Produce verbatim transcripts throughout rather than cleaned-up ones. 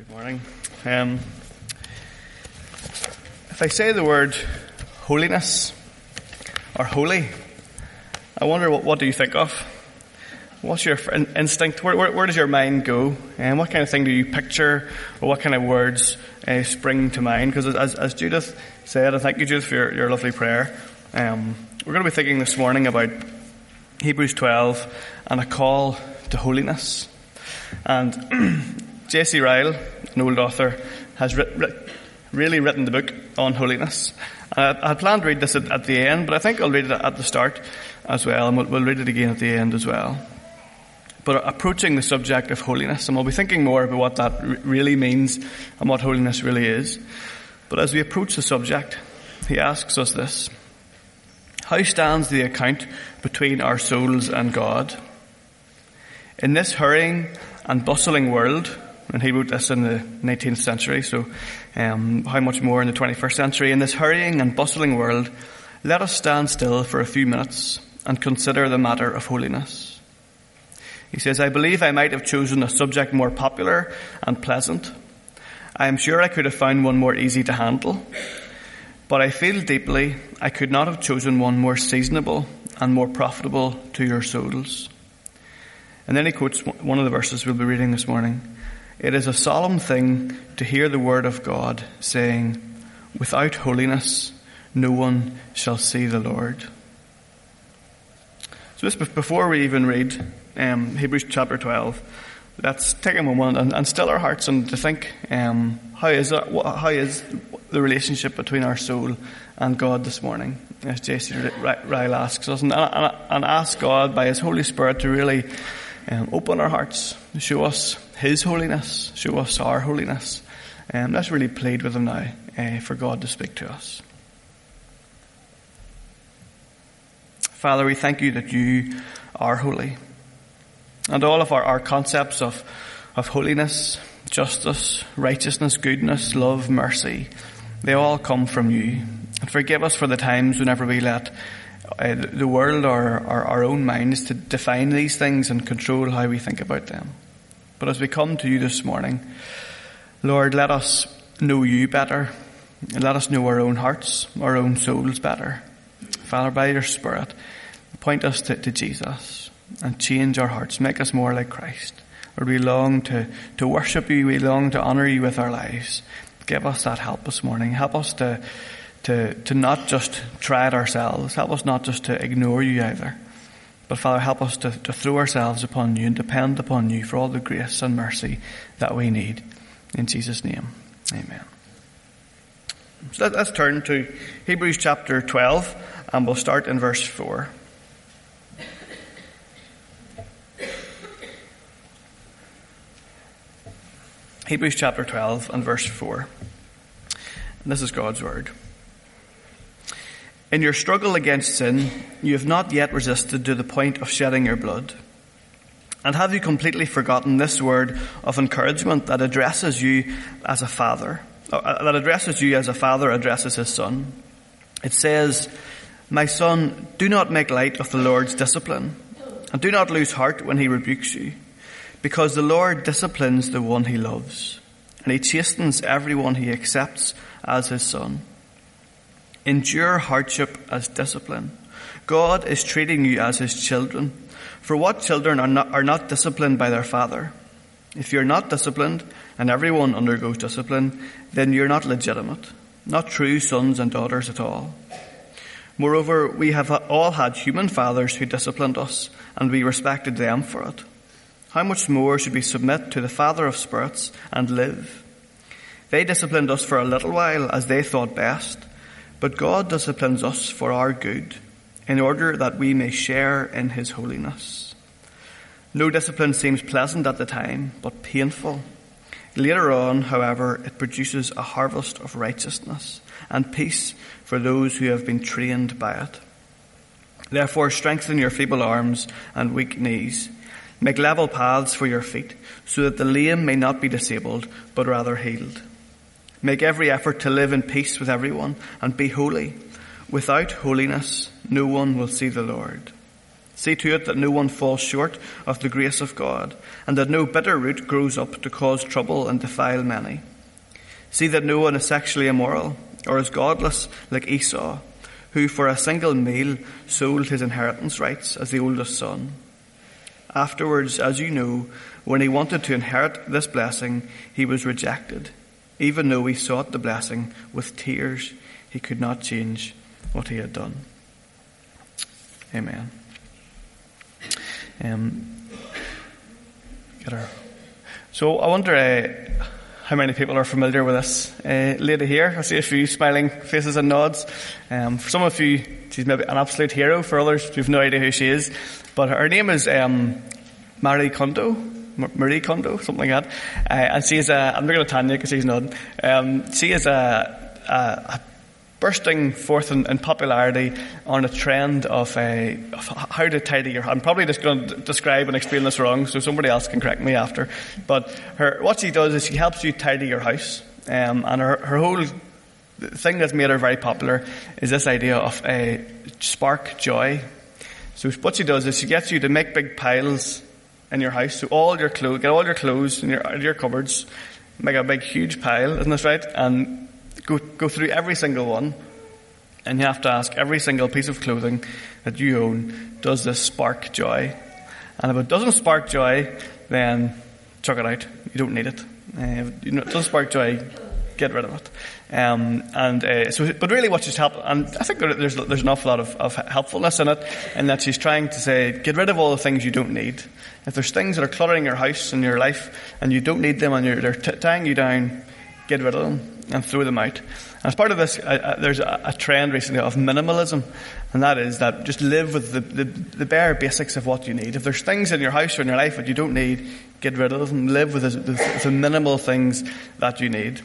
Morning. Um, if I say the word holiness or holy, I wonder what, what do you think of? What's your in- instinct? Where, where, where does your mind go? And what kind of thing do you picture, or what kind of words uh, spring to mind? Because as, as Judith said, and thank you, Judith, for your, your lovely prayer, um, we're going to be thinking this morning about Hebrews twelve and a call to holiness. And J C Ryle, an old author, has writ, writ, really written the book on holiness. Uh, I had planned to read this at, at the end, but I think I'll read it at the start as well, and we'll, we'll read it again at the end as well. But approaching the subject of holiness, and we'll be thinking more about what that r- really means and what holiness really is. But as we approach the subject, he asks us this: how stands the account between our souls and God? In this hurrying and bustling world, and he wrote this in the nineteenth century, so um, how much more in the twenty-first century? In this hurrying and bustling world, let us stand still for a few minutes and consider the matter of holiness. He says, I believe I might have chosen a subject more popular and pleasant. I am sure I could have found one more easy to handle. But I feel deeply I could not have chosen one more seasonable and more profitable to your souls. And then he quotes one of the verses we'll be reading this morning. It is a solemn thing to hear the word of God saying, without holiness, no one shall see the Lord. So just before we even read um, Hebrews chapter twelve, let's take a moment and, and still our hearts and to think, um, how is it, how is the relationship between our soul and God this morning? As J C Ryle asks us, and, and, and ask God by His Holy Spirit to really um, open our hearts, show us His holiness, show us our holiness. And um, let's really plead with Him now uh, for God to speak to us. Father, we thank you that you are holy. And all of our, our concepts of, of holiness, justice, righteousness, goodness, love, mercy, they all come from you. And forgive us for the times whenever we let uh, the world or, or our own minds to define these things and control how we think about them. But as we come to you this morning, Lord, let us know you better. And let us know our own hearts, our own souls better. Father, by your Spirit, point us to, to Jesus and change our hearts. Make us more like Christ. Lord, we long to, to worship you. We long to honour you with our lives. Give us that help this morning. Help us to, to, to not just try it ourselves. Help us not just to ignore you either. But Father, help us to, to throw ourselves upon you and depend upon you for all the grace and mercy that we need. In Jesus' name, amen. So let, let's turn to Hebrews chapter twelve, and we'll start in verse four. Hebrews chapter twelve and verse four. And this is God's word. In your struggle against sin, you have not yet resisted to the point of shedding your blood. And have you completely forgotten this word of encouragement that addresses you as a father, that addresses you as a father addresses his son? It says, my son, do not make light of the Lord's discipline, and do not lose heart when he rebukes you, because the Lord disciplines the one he loves, and he chastens everyone he accepts as his son. Endure hardship as discipline. God is treating you as his children. For what children are not, are not disciplined by their father? If you're not disciplined, and everyone undergoes discipline, then you're not legitimate, not true sons and daughters at all. Moreover, we have all had human fathers who disciplined us, and we respected them for it. How much more should we submit to the Father of spirits and live? They disciplined us for a little while as they thought best, but God disciplines us for our good, in order that we may share in his holiness. No discipline seems pleasant at the time, but painful. Later on, however, it produces a harvest of righteousness and peace for those who have been trained by it. Therefore, strengthen your feeble arms and weak knees. Make level paths for your feet, so that the lame may not be disabled, but rather healed. Make every effort to live in peace with everyone and be holy. Without holiness, no one will see the Lord. See to it that no one falls short of the grace of God, and that no bitter root grows up to cause trouble and defile many. See that no one is sexually immoral, or is godless like Esau, who for a single meal sold his inheritance rights as the oldest son. Afterwards, as you know, when he wanted to inherit this blessing, he was rejected. Even though he sought the blessing with tears, he could not change what he had done. Amen. Um, get her. So I wonder uh, how many people are familiar with this uh, lady here. I see a few smiling faces and nods. Um, for some of you, she's maybe an absolute hero. For others, you've no idea who she is. But her name is um, Marie Kondo. Marie Kondo, something like that. Uh, and she is a, I'm not going to Tanya because she's nodding. Um, she is a, a, a bursting forth in, in popularity on a trend of, uh, of how to tidy your house. I'm probably just going to describe and explain this wrong, so somebody else can correct me after. But her, what she does is she helps you tidy your house. Um, and her, her whole thing that's made her very popular is this idea of a spark joy. So what she does is she gets you to make big piles in your house. So all your clothes, get all your clothes in your, in your cupboards, make a big huge pile, isn't this right? And Go, go through every single one, and you have to ask every single piece of clothing that you own, does this spark joy? And if it doesn't spark joy, then chuck it out. You don't need it. Uh, if it doesn't spark joy, get rid of it. Um, and uh, so, but really, what she's helped, and I think there's there's an awful lot of, of helpfulness in it, in that she's trying to say, get rid of all the things you don't need. If there's things that are cluttering your house and your life, and you don't need them, and you're, they're t- tying you down, get rid of them and throw them out. And as part of this, uh, uh, there's a, a trend recently of minimalism, and that is that just live with the, the, the bare basics of what you need. If there's things in your house or in your life that you don't need, get rid of them. Live with the, the, the minimal things that you need.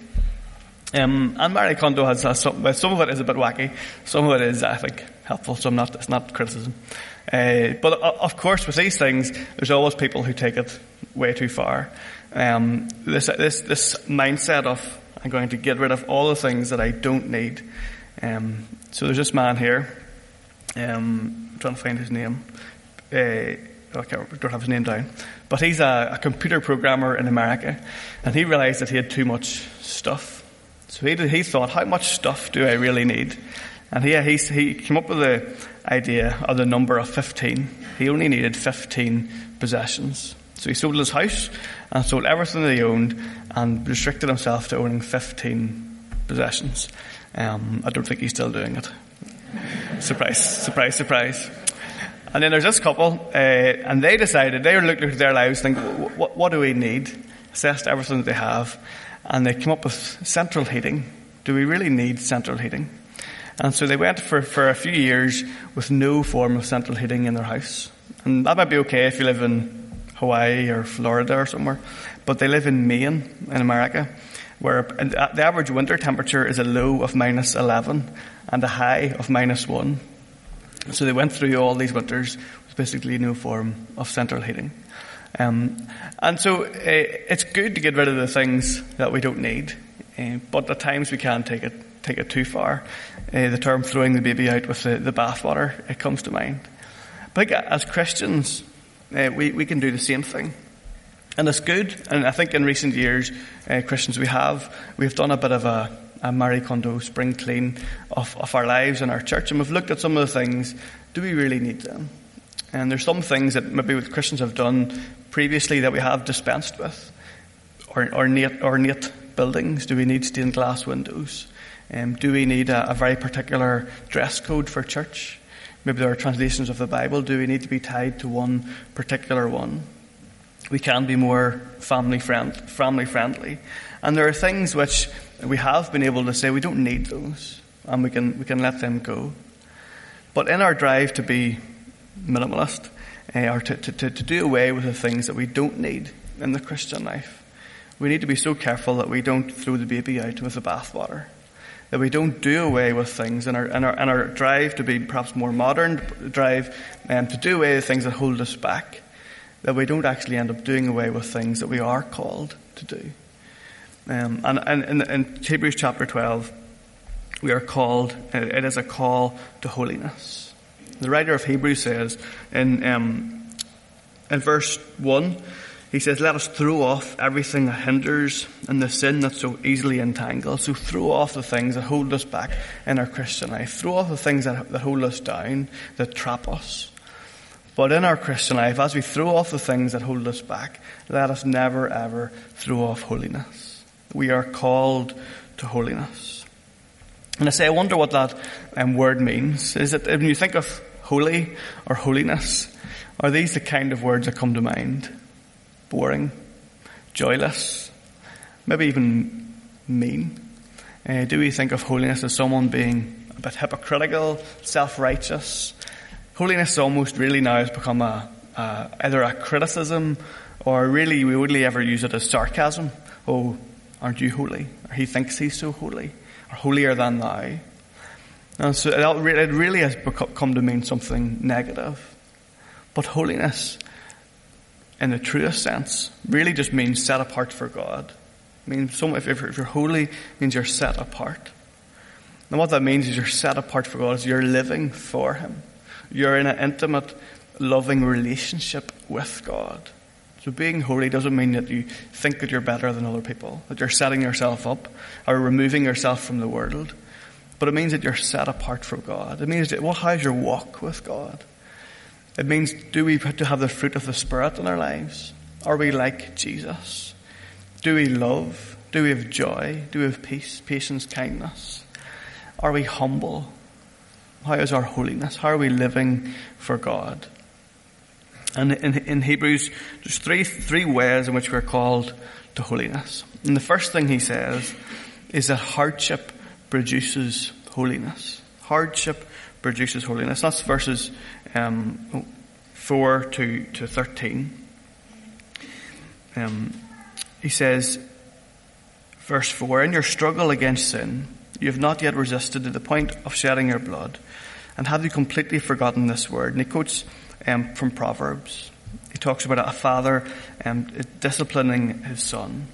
Um, and Marie Kondo has, has some, well, some of it is a bit wacky, some of it is, I think, helpful. So I'm not, it's not criticism. Uh, but uh, of course, with these things, there's always people who take it way too far. Um, this, this, this mindset of, I'm going to get rid of all the things that I don't need. Um, so there's this man here. Um, I'm trying to find his name. Uh, I can't, don't have his name down. But he's a, a computer programmer in America, and he realized that he had too much stuff. So he did, he thought, how much stuff do I really need? And he, he, he came up with the idea of the number of fifteen. He only needed fifteen possessions. So he sold his house and sold everything that he owned and restricted himself to owning fifteen possessions. Um, I don't think he's still doing it. Surprise, surprise, surprise. And then there's this couple, uh, and they decided, they were looking at their lives, thinking, what, what do we need? Assessed everything that they have, and they came up with central heating. Do we really need central heating? And so they went for, for a few years with no form of central heating in their house. And that might be okay if you live in Hawaii or Florida or somewhere. But they live in Maine, in America, where the average winter temperature is a low of minus eleven and a high of minus one. So they went through all these winters with basically no form of central heating. Um, and so uh, it's good to get rid of the things that we don't need, uh, but at times we can take it take it too far. Uh, the term throwing the baby out with the, the bathwater, it comes to mind. But as Christians, uh, we, we can do the same thing. And it's good, and I think in recent years, uh, Christians, we have we've done a bit of a, a Marie Kondo spring clean of, of our lives and our church, and we've looked at some of the things. Do we really need them? And there's some things that maybe Christians have done previously that we have dispensed with. Or ornate, ornate buildings. Do we need stained glass windows? Um, do we need a, a very particular dress code for church? Maybe there are translations of the Bible. Do we need to be tied to one particular one? We can be more family friend, family friendly. And there are things which we have been able to say we don't need those, and we can we can let them go. But in our drive to be minimalist, uh, or to, to, to do away with the things that we don't need in the Christian life, we need to be so careful that we don't throw the baby out with the bathwater, that we don't do away with things in our in our, in our drive to be perhaps more modern, drive um, to do away with things that hold us back, that we don't actually end up doing away with things that we are called to do. Um, and and in, in Hebrews chapter twelve, we are called, it is a call to holiness. The writer of Hebrews says in, um, in verse one, he says, let us throw off everything that hinders and the sin that so easily entangles. So throw off the things that hold us back in our Christian life. Throw off the things that, that hold us down, that trap us. But in our Christian life, as we throw off the things that hold us back, let us never ever throw off holiness. We are called to holiness. And I say, I wonder what that um, word means. Is it, when you think of holy or holiness, are these the kind of words that come to mind? Boring, joyless, maybe even mean? Uh, do we think of holiness as someone being a bit hypocritical, self-righteous? Holiness almost really now has become a, a either a criticism, or really we only ever use it as sarcasm. Oh, aren't you holy? Or he thinks he's so holy, or holier than thou. And so it really has come to mean something negative. But holiness, in the truest sense, really just means set apart for God. It means some, if, if you're holy, it means you're set apart. And what that means is you're set apart for God, is you're living for Him. You're in an intimate, loving relationship with God. So being holy doesn't mean that you think that you're better than other people, that you're setting yourself up or removing yourself from the world. But it means that you're set apart for God. It means that, well, how's your walk with God? It means, do we have to have the fruit of the Spirit in our lives? Are we like Jesus? Do we love? Do we have joy? Do we have peace, patience, kindness? Are we humble? How is our holiness? How are we living for God? And in, in Hebrews, there's three, three ways in which we're called to holiness. And the first thing he says is that hardship produces holiness. Hardship produces holiness. That's verses um, four to, to thirteen. Um, he says, verse four, in your struggle against sin, you have not yet resisted to the point of shedding your blood. And have you completely forgotten this word? And he quotes um, from Proverbs. He talks about a father um, disciplining his son.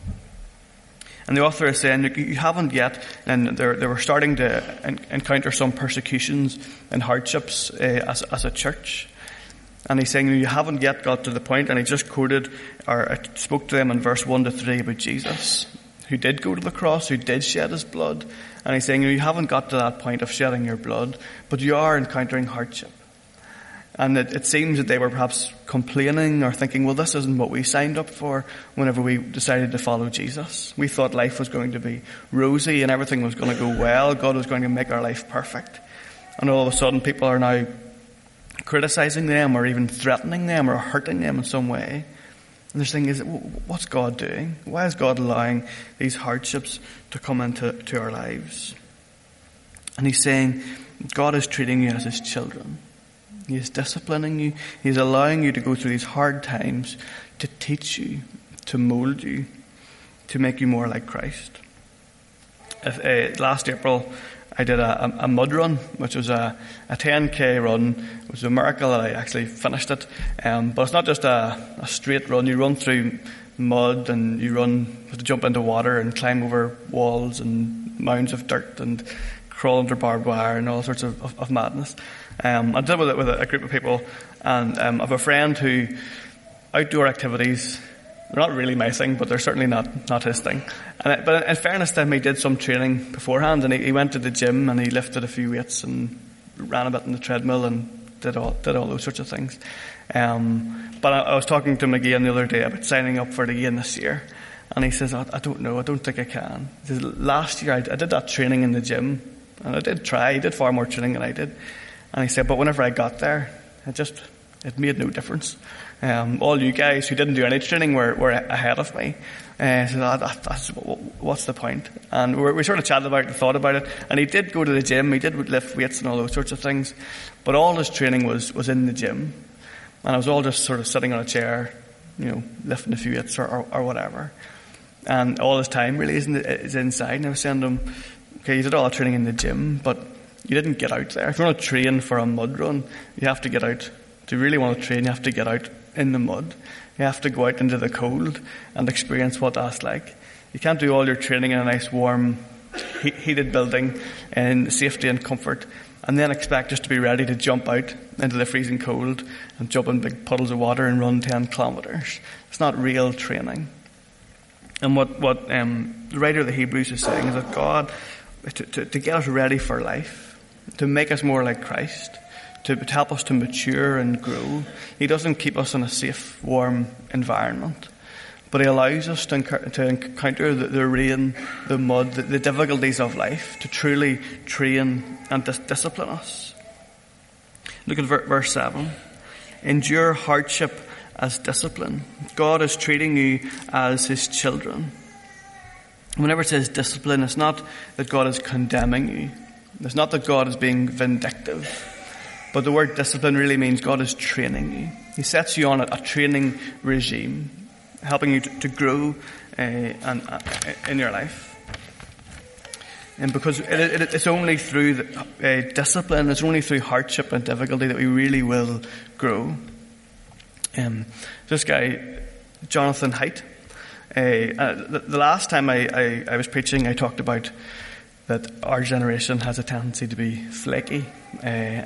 And the author is saying, you haven't yet, and they were starting to encounter some persecutions and hardships uh, as, as a church. And he's saying, you haven't yet got to the point, and he just quoted, or spoke to them in verse one to three about Jesus, who did go to the cross, who did shed his blood. And he's saying, you haven't got to that point of shedding your blood, but you are encountering hardship. And it, it seems that they were perhaps complaining or thinking, well, this isn't what we signed up for whenever we decided to follow Jesus. We thought life was going to be rosy and everything was going to go well. God was going to make our life perfect. And all of a sudden people are now criticizing them or even threatening them or hurting them in some way. And they're saying, is it, what's God doing? Why is God allowing these hardships to come into to our lives? And he's saying, God is treating you as his children. He is disciplining you. He's allowing you to go through these hard times to teach you, to mold you, to make you more like Christ. If, uh, last April, I did a, a, a mud run, which was a, a ten K run. It was a miracle that I actually finished it. Um, but it's not just a, a straight run. You run through mud and you run, you have to jump into water and climb over walls and mounds of dirt and crawl under barbed wire and all sorts of, of, of madness. Um, I did with it with a group of people, and um, I have a friend who outdoor activities, they're not really my thing, but they're certainly not, not his thing. And it, but in fairness to him, he did some training beforehand, and he, he went to the gym and he lifted a few weights and ran a bit on the treadmill and did all did all those sorts of things. Um, but I, I was talking to him again the other day about signing up for it again this year, and he says, I, I don't know, I don't think I can. He says, last year I, I did that training in the gym, and I did try, he did far more training than I did. And he said, but whenever I got there, it just, it made no difference. Um, all you guys who didn't do any training were, were ahead of me. Uh, so that, that, that's, what's the point? And we, we sort of chatted about it and thought about it. And he did go to the gym, he did lift weights and all those sorts of things. But all his training was, was in the gym. And I was all just sort of sitting on a chair, you know, lifting a few weights or, or, or whatever. And all his time really is, in the, is inside. And I was saying to him, okay, you did all the training in the gym, but you didn't get out there. If you want to train for a mud run, you have to get out. To really want to train, you have to get out in the mud. You have to go out into the cold and experience what that's like. You can't do all your training in a nice warm, heated building in safety and comfort and then expect us to be ready to jump out into the freezing cold and jump in big puddles of water and run ten kilometres. It's not real training. And what, what um, the writer of the Hebrews is saying is that God, to, to, to get us ready for life, to make us more like Christ, to help us to mature and grow, he doesn't keep us in a safe, warm environment. But he allows us to, enc- to encounter the, the rain, the mud, the, the difficulties of life, to truly train and dis- discipline us. Look at ver- verse seven. Endure hardship as discipline. God is treating you as his children. Whenever it says discipline, it's not that God is condemning you. It's not that God is being vindictive. But the word discipline really means God is training you. He sets you on a, a training regime, helping you to, to grow uh, and, uh, in your life. And because it, it, it's only through the, uh, discipline, it's only through hardship and difficulty that we really will grow. Um, this guy, Jonathan Haidt, uh, uh, the, the last time I, I, I was preaching, I talked about that our generation has a tendency to be flaky, uh,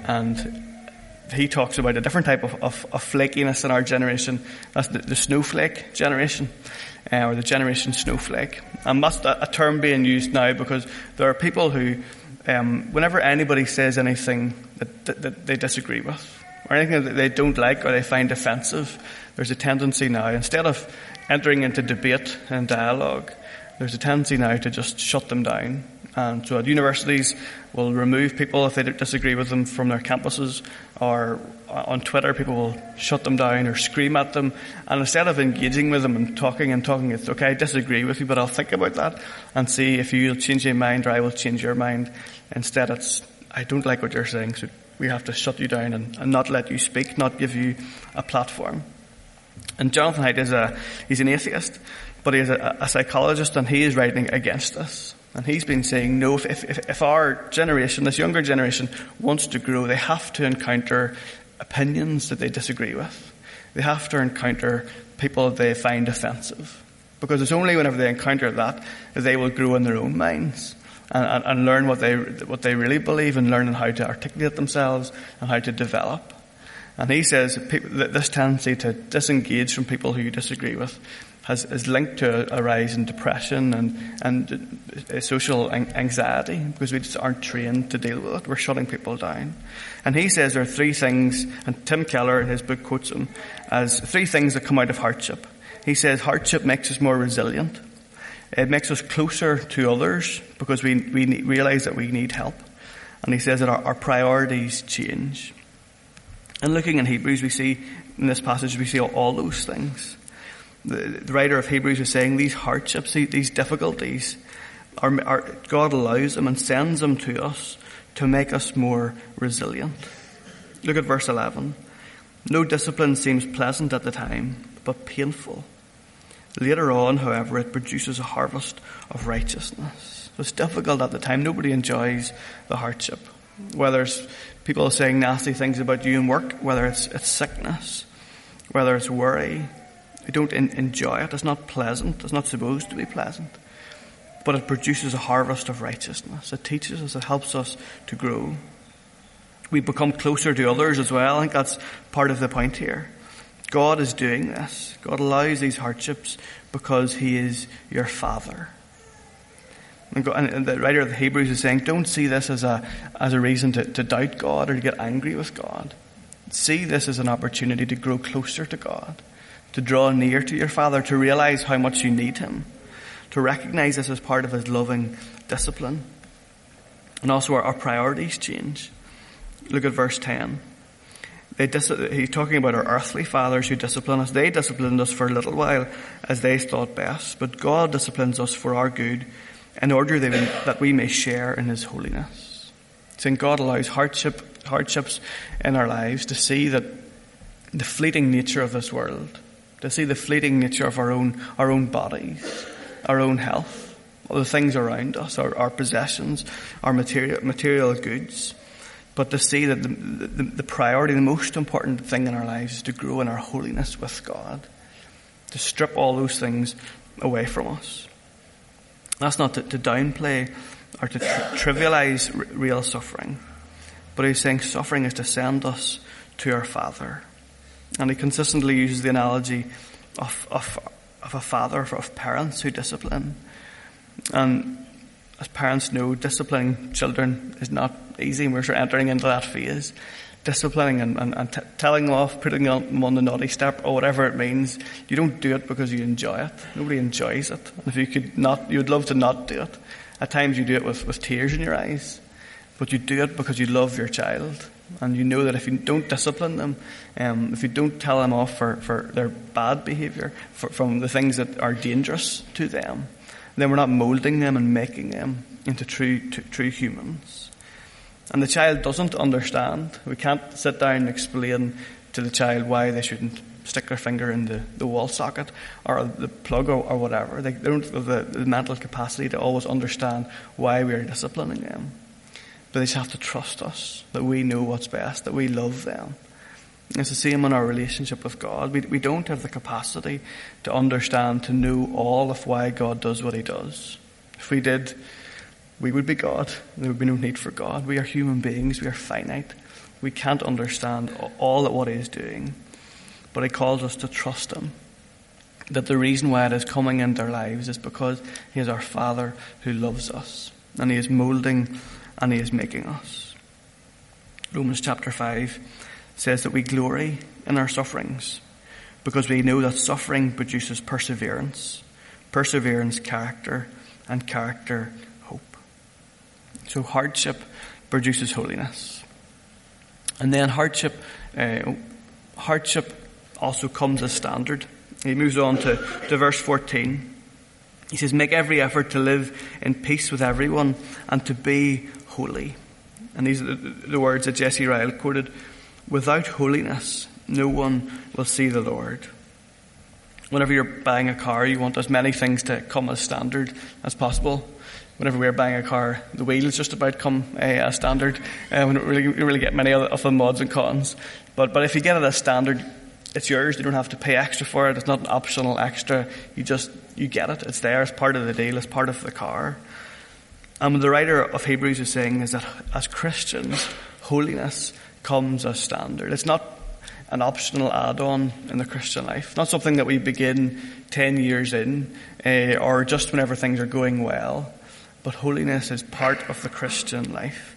and he talks about a different type of, of, of flakiness in our generation. That's the, the snowflake generation, uh, or the generation snowflake. And that's a, a term being used now because there are people who, um, whenever anybody says anything that, that, that they disagree with, or anything that they don't like or they find offensive, there's a tendency now, instead of entering into debate and dialogue, there's a tendency now to just shut them down. And so at universities, will remove people if they disagree with them from their campuses, or on Twitter, people will shut them down or scream at them. And instead of engaging with them and talking and talking, it's okay, I disagree with you, but I'll think about that and see if you'll change your mind or I will change your mind. Instead, it's, I don't like what you're saying, so we have to shut you down and, and not let you speak, not give you a platform. And Jonathan Haidt is a, he's an atheist, but he's a, a psychologist, and he is writing against this. And he's been saying, no, if, if, if our generation, this younger generation, wants to grow, they have to encounter opinions that they disagree with. They have to encounter people that they find offensive. Because it's only whenever they encounter that, that they will grow in their own minds and, and, and learn what they, what they really believe, and learn how to articulate themselves and how to develop. And he says that this tendency to disengage from people who you disagree with has, is linked to a rise in depression and, and uh, social anxiety, because we just aren't trained to deal with it. We're shutting people down. And he says there are three things, and Tim Keller in his book quotes him as three things that come out of hardship. He says hardship makes us more resilient. It makes us closer to others because we, we need, realize that we need help. And he says that our, our priorities change. And looking in Hebrews, we see, in this passage, we see all, all those things. The, the writer of Hebrews is saying these hardships, these difficulties, are, are, God allows them and sends them to us to make us more resilient. Look at verse eleven. No discipline seems pleasant at the time, but painful. Later on, however, it produces a harvest of righteousness. So it's difficult at the time. Nobody enjoys the hardship. Whether it's people saying nasty things about you in work, whether it's, it's sickness, whether it's worry, we don't in, enjoy it. It's not pleasant. It's not supposed to be pleasant. But it produces a harvest of righteousness. It teaches us. It helps us to grow. We become closer to others as well. I think that's part of the point here. God is doing this. God allows these hardships because he is your Father. And the writer of the Hebrews is saying, don't see this as a as a reason to, to doubt God or to get angry with God. See this as an opportunity to grow closer to God, to draw near to your Father, to realize how much you need him, to recognize this as part of his loving discipline. And also our, our priorities change. Look at verse ten. They dis- he's talking about our earthly fathers who discipline us. They disciplined us for a little while as they thought best, but God disciplines us for our good, in order that we may share in his holiness. Saying God allows hardship, hardships in our lives to see that the fleeting nature of this world, to see the fleeting nature of our own, our own bodies, our own health, all the things around us, our, our possessions, our material, material goods, but to see that the, the, the priority, the most important thing in our lives is to grow in our holiness with God, to strip all those things away from us. That's not to, to downplay or to tri- trivialize r- real suffering, But he's saying suffering is to send us to our Father. And he consistently uses the analogy of, of, of a father, of parents who discipline. And as parents know, disciplining children is not easy. We're sort of entering into that phase. Disciplining and, and, and t- telling them off, putting them on the naughty step, or whatever it means. You don't do it because you enjoy it. Nobody enjoys it. And if you could not, you would love to not do it. At times you do it with, with tears in your eyes. But you do it because you love your child. And you know that if you don't discipline them, um, if you don't tell them off for, for their bad behaviour, for, from the things that are dangerous to them, then we're not moulding them and making them into true, to, true humans. And the child doesn't understand. We can't sit down and explain to the child why they shouldn't stick their finger in the, the wall socket or the plug or, or whatever. They, they don't have the, the mental capacity to always understand why we are disciplining them. But they just have to trust us, that we know what's best, that we love them. It's the same in our relationship with God. We, we don't have the capacity to understand, to know all of why God does what he does. If we did, we would be God. There would be no need for God. We are human beings. We are finite. We can't understand all of what he is doing. But he calls us to trust him. That the reason why it is coming into our lives is because he is our Father who loves us. And he is moulding and he is making us. Romans chapter five says that we glory in our sufferings because we know that suffering produces perseverance. Perseverance, character, and character, hope. So hardship produces holiness. And then hardship, uh, hardship also comes as standard. He moves on to, to verse fourteen. He says, make every effort to live in peace with everyone and to be holy. And these are the, the words that Jesse Ryle quoted. Without holiness, no one will see the Lord. Whenever you're buying a car, you want as many things to come as standard as possible. Whenever we're buying a car, the wheels just about come uh, as standard. Uh, we don't really, we really get many of the mods and cons. But, but if you get it as standard, it's yours. You don't have to pay extra for it. It's not an optional extra. You just, you get it. It's there. It's part of the deal. It's part of the car. And what the writer of Hebrews is saying is that as Christians, holiness comes as standard. It's not an optional add-on in the Christian life. Not something that we begin ten years in, uh, or just whenever things are going well. But holiness is part of the Christian life.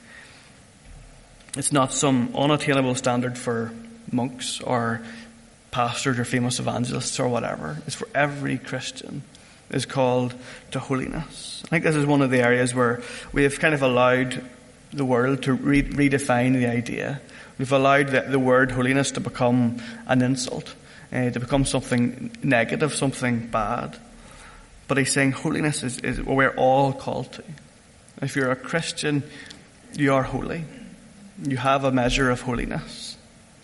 It's not some unattainable standard for monks or pastors or famous evangelists or whatever. It's for every Christian is called to holiness. I think this is one of the areas where we have kind of allowed the world to re- redefine the idea. We've allowed the, the word holiness to become an insult, uh, to become something negative, something bad. But he's saying holiness is, is what we're all called to. If you're a Christian, you are holy. You have a measure of holiness.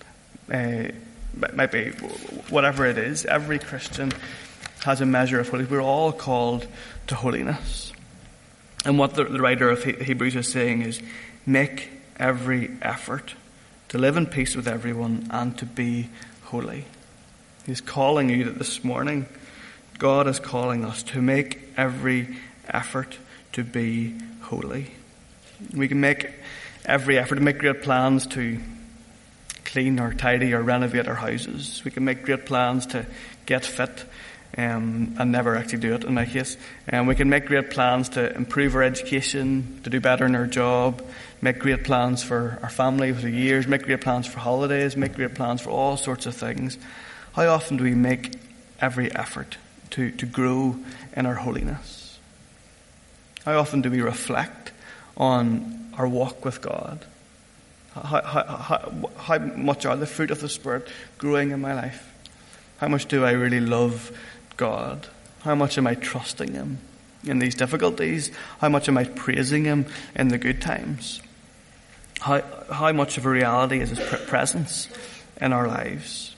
Uh, it might be whatever it is. Every Christian has a measure of holiness. We're all called to holiness. And what the, the writer of Hebrews is saying is, make every effort to live in peace with everyone and to be holy. He's calling you that this morning, God is calling us to make every effort to be holy. We can make every effort to make great plans to clean or tidy or renovate our houses. We can make great plans to get fit um, and never actually do it in my case. And we can make great plans to improve our education, to do better in our job, make great plans for our family for the years, make great plans for holidays, make great plans for all sorts of things. How often do we make every effort to, to grow in our holiness? How often do we reflect on our walk with God? How, how, how, how much are the fruit of the Spirit growing in my life? How much do I really love God? How much am I trusting Him in these difficulties? How much am I praising Him in the good times? How, how much of a reality is His presence in our lives?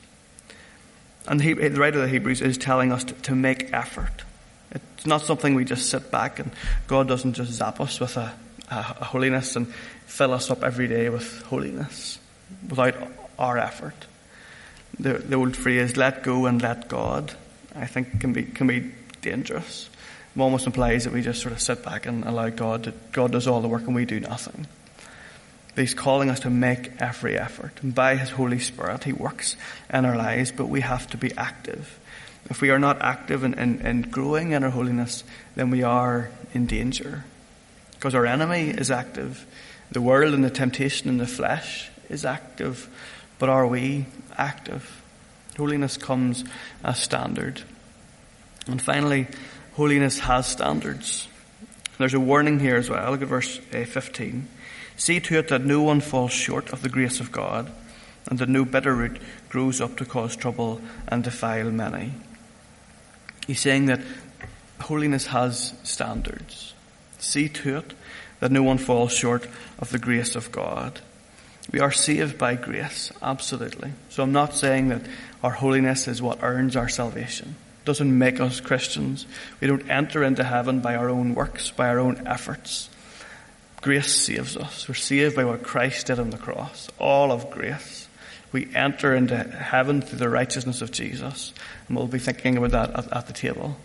And he, the writer of the Hebrews is telling us to, to make effort. It's not something we just sit back and God doesn't just zap us with a, a, a holiness and fill us up every day with holiness without our effort. The, the old phrase, let go and let God, I think can be can be dangerous. It almost implies that we just sort of sit back and allow God to, God does all the work and we do nothing. But he's calling us to make every effort. And by his Holy Spirit, he works in our lives, but we have to be active. If we are not active in, in, in growing in our holiness, then we are in danger. Because our enemy is active. The world and the temptation in the flesh is active. But are we active? Holiness comes as standard. And finally, holiness has standards. There's a warning here as well. Look at verse fifteen. See to it that no one falls short of the grace of God, and that no bitter root grows up to cause trouble and defile many. He's saying that holiness has standards. See to it that no one falls short of the grace of God. We are saved by grace, absolutely. So I'm not saying that our holiness is what earns our salvation. It doesn't make us Christians. We don't enter into heaven by our own works, by our own efforts. Grace saves us. We're saved by what Christ did on the cross. All of grace. We enter into heaven through the righteousness of Jesus. And we'll be thinking about that at, at the table.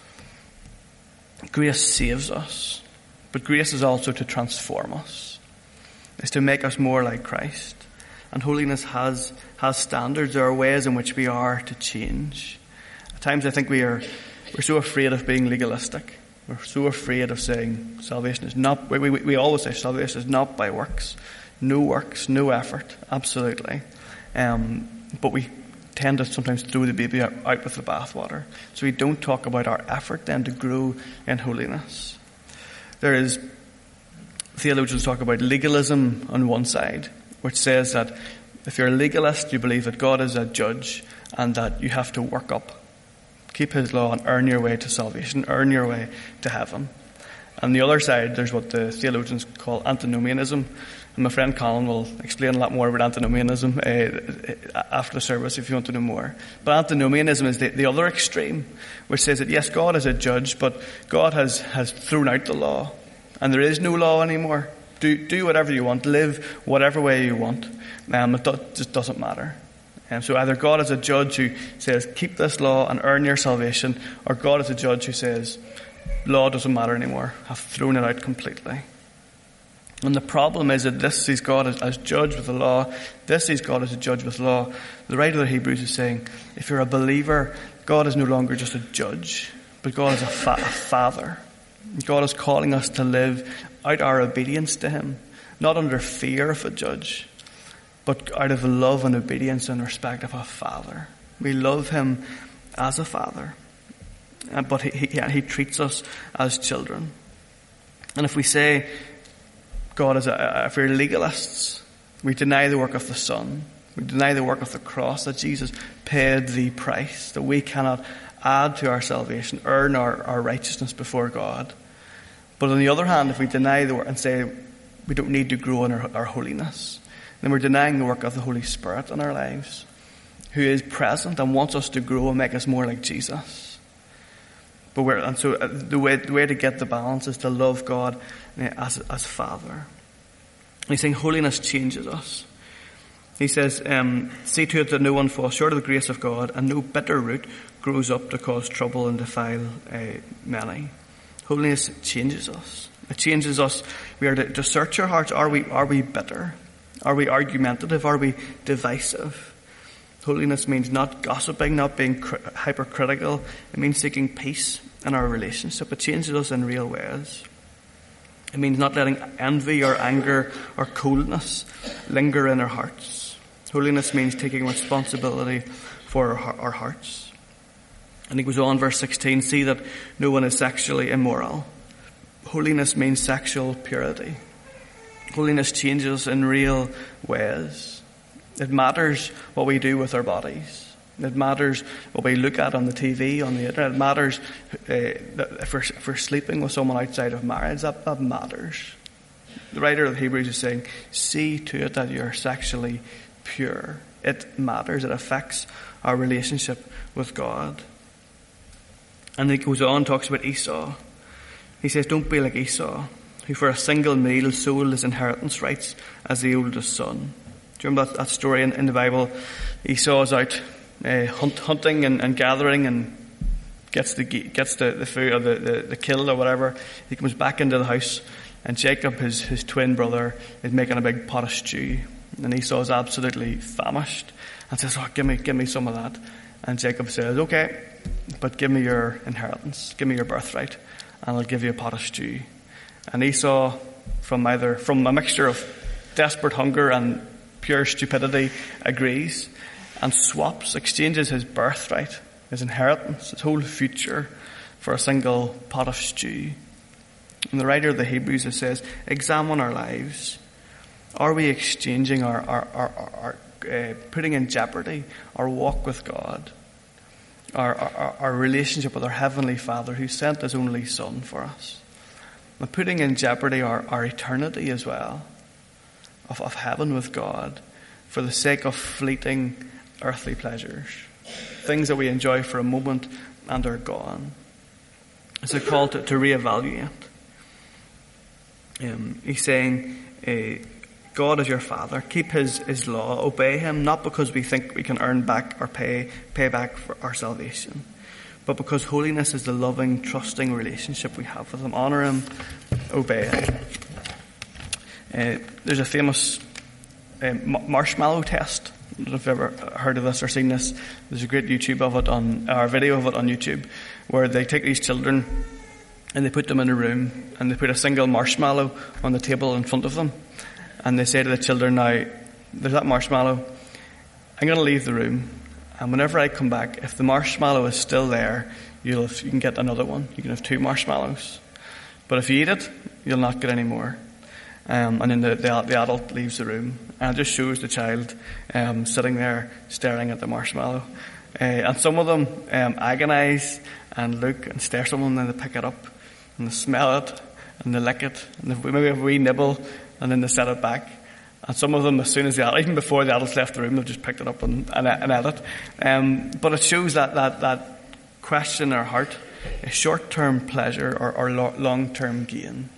Grace saves us. But grace is also to transform us. It's to make us more like Christ. And holiness has, has standards. There are ways in which we are to change. At times I think we are, we're so afraid of being legalistic. We're so afraid of saying salvation is not, we, we, we always say salvation is not by works. No works, no effort, absolutely. Um, but we tend to sometimes throw the baby out, out with the bathwater. So we don't talk about our effort then to grow in holiness. There is, theologians talk about legalism on one side, which says that if you're a legalist, you believe that God is a judge and that you have to work up. Keep his law and earn your way to salvation, earn your way to heaven. On the other side, there's what the theologians call antinomianism. And my friend Colin will explain a lot more about antinomianism uh, after the service if you want to know more. But antinomianism is the, the other extreme, which says that yes, God is a judge, but God has, has thrown out the law. And there is no law anymore. Do, do whatever you want, live whatever way you want. Um, it do, just doesn't matter. And so either God is a judge who says, keep this law and earn your salvation, or God is a judge who says, law doesn't matter anymore. I've thrown it out completely. And the problem is that this sees God as, as judge with the law. This sees God as a judge with law. The writer of the Hebrews is saying, if you're a believer, God is no longer just a judge, but God is a, fa- a father. God is calling us to live out our obedience to him, not under fear of a judge, but out of love and obedience and respect of a father. We love him as a father, but he, he, he treats us as children. And if we say God is a, if we're legalists, we deny the work of the Son, we deny the work of the cross, that Jesus paid the price, that we cannot add to our salvation, earn our, our righteousness before God. But on the other hand, if we deny the work and say we don't need to grow in our, our holiness, then we're denying the work of the Holy Spirit in our lives, who is present and wants us to grow and make us more like Jesus. But we're, and so the way, the way to get the balance is to love God as, as Father. And he's saying holiness changes us. He says, um, see to it that no one falls short of the grace of God, and no bitter root grows up to cause trouble and defile uh, many. Holiness changes us. It changes us. We are to, to search our hearts. Are we, are we bitter? Are we argumentative? Are we divisive? Holiness means not gossiping, not being cri- hypercritical. It means seeking peace in our relationship. It changes us in real ways. It means not letting envy or anger or coldness linger in our hearts. Holiness means taking responsibility for our, our hearts. And he goes on, verse sixteen, see that no one is sexually immoral. Holiness means sexual purity. Holiness changes us in real ways. It matters what we do with our bodies. It matters what we look at on the T V, on the internet. It matters uh, that if, we're, if we're sleeping with someone outside of marriage. That, that matters. The writer of Hebrews is saying, see to it that you're sexually pure. It matters. It affects our relationship with God. And he goes on and talks about Esau. He says, don't be like Esau, who for a single meal sold his inheritance rights as the oldest son. Do you remember that, that story in, in the Bible? Esau is out uh, hunt, hunting and, and gathering and gets the gets the, the food or the, the, the kill or whatever. He comes back into the house And Jacob, his, his twin brother, is making a big pot of stew. And Esau is absolutely famished and says, oh, give me, give me some of that. And Jacob says, okay, but give me your inheritance, give me your birthright, and I'll give you a pot of stew. And Esau, from either, from a mixture of desperate hunger and pure stupidity, agrees and swaps, exchanges his birthright, his inheritance, his whole future for a single pot of stew. And the writer of the Hebrews says, examine our lives. Are we exchanging our, our, our, our uh, putting in jeopardy our walk with God, our, our, our relationship with our Heavenly Father who sent His only Son for us, and putting in jeopardy our, our eternity as well, of, of heaven with God, for the sake of fleeting earthly pleasures, things that we enjoy for a moment and are gone? It's a call to, to reevaluate. Um, he's saying, uh, God is your Father. Keep His, His law. Obey Him, not because we think we can earn back or pay, pay back for our salvation, but because holiness is the loving, trusting relationship we have with Him. Honour Him, obey Him. Uh, there's a famous uh, marshmallow test. I don't know if you've ever heard of this or seen this. There's a great YouTube of it on, or video of it on YouTube, where they take these children and they put them in a room and they put a single marshmallow on the table in front of them. And they say to the children, now, there's that marshmallow. I'm going to leave the room. And whenever I come back, if the marshmallow is still there, you'll have, you can get another one. You can have two marshmallows. But if you eat it, you'll not get any more. Um, and then the, the, the adult leaves the room. And it just shows the child um, sitting there staring at the marshmallow. Uh, and some of them um, agonise and look and stare at someone, and then they pick it up and they smell it and they lick it and they maybe have a wee nibble and then they set it back. And some of them, as soon as the adult, even before the adults left the room, they've just picked it up and, and, and ate it. Um, but it shows that, that, that question in our heart, a short-term pleasure or, or lo- long-term gain.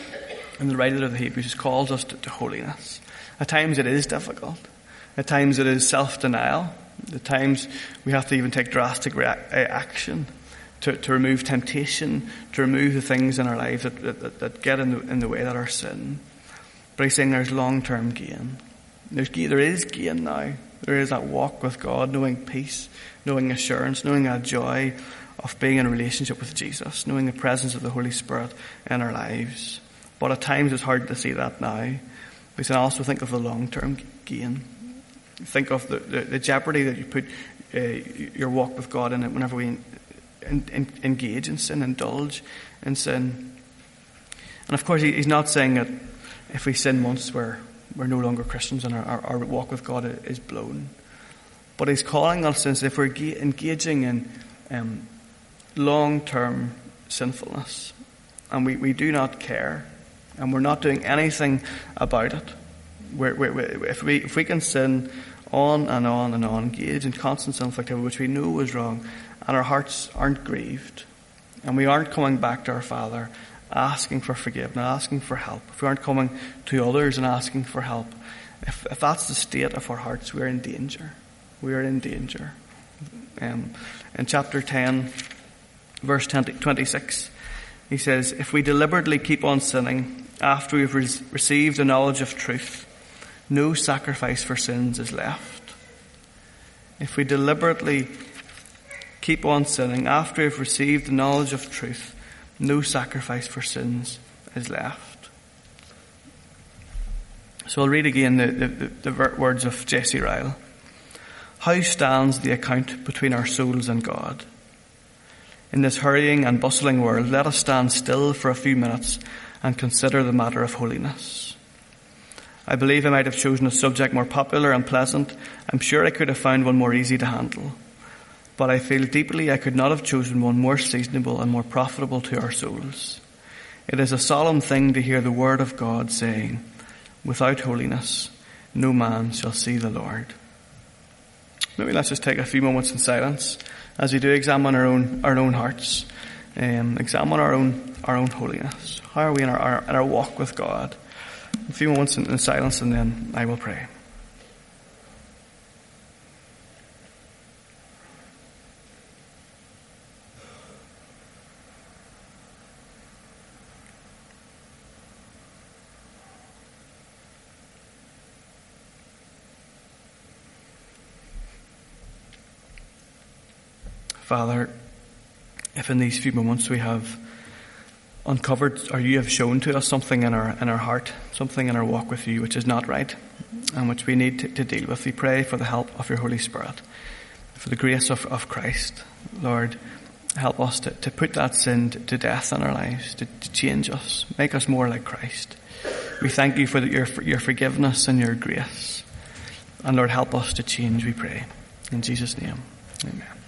And the writer of the Hebrews calls us to, to holiness. At times it is difficult. At times it is self-denial. At times we have to even take drastic reac- action to, to remove temptation, to remove the things in our lives that, that, that get in the, in the way that are sin. But he's saying there's long-term gain. There's, there is gain now. There is that walk with God, knowing peace, knowing assurance, knowing that joy of being in a relationship with Jesus, knowing the presence of the Holy Spirit in our lives. But at times it's hard to see that now. We can also think of the long-term gain. Think of the, the, the jeopardy that you put uh, your walk with God in it whenever we in, in, engage in sin, indulge in sin. And of course, he, he's not saying that if we sin once, we're, we're no longer Christians and our, our, our walk with God is blown. But he's calling us, since if we're ga- engaging in um, long-term sinfulness and we, we do not care and we're not doing anything about it, we're, we're, if we if we can sin on and on and on, engage in constant sinful activity, which we know is wrong, and our hearts aren't grieved, and we aren't coming back to our Father asking for forgiveness, asking for help, if we aren't coming to others and asking for help, if, if that's the state of our hearts, we're in danger. We are in danger. Um, in chapter ten, verse twenty-six, he says, if we deliberately keep on sinning after we've re- received the knowledge of truth, no sacrifice for sins is left. If we deliberately keep on sinning after we've received the knowledge of truth, no sacrifice for sins is left. So I'll read again the, the, the, the words of Jessie Ryle. How stands the account between our souls and God? In this hurrying and bustling world, let us stand still for a few minutes and consider the matter of holiness. I believe I might have chosen a subject more popular and pleasant. I'm sure I could have found one more easy to handle. But I feel deeply I could not have chosen one more seasonable and more profitable to our souls. It is a solemn thing to hear the word of God saying, without holiness, no man shall see the Lord. Maybe let's just take a few moments in silence as we do examine our own our own hearts, um, examine our own our own holiness. How are we in our, our in our walk with God? A few moments in, in silence, and then I will pray. Father, if in these few moments we have uncovered, or you have shown to us something in our in our heart, something in our walk with you which is not right, and which we need to, to deal with, we pray for the help of your Holy Spirit, for the grace of, of Christ. Lord, help us to, to put that sin to death in our lives, to, to change us, make us more like Christ. We thank you for the, your, your forgiveness and your grace. And Lord, help us to change, we pray. In Jesus' name, amen.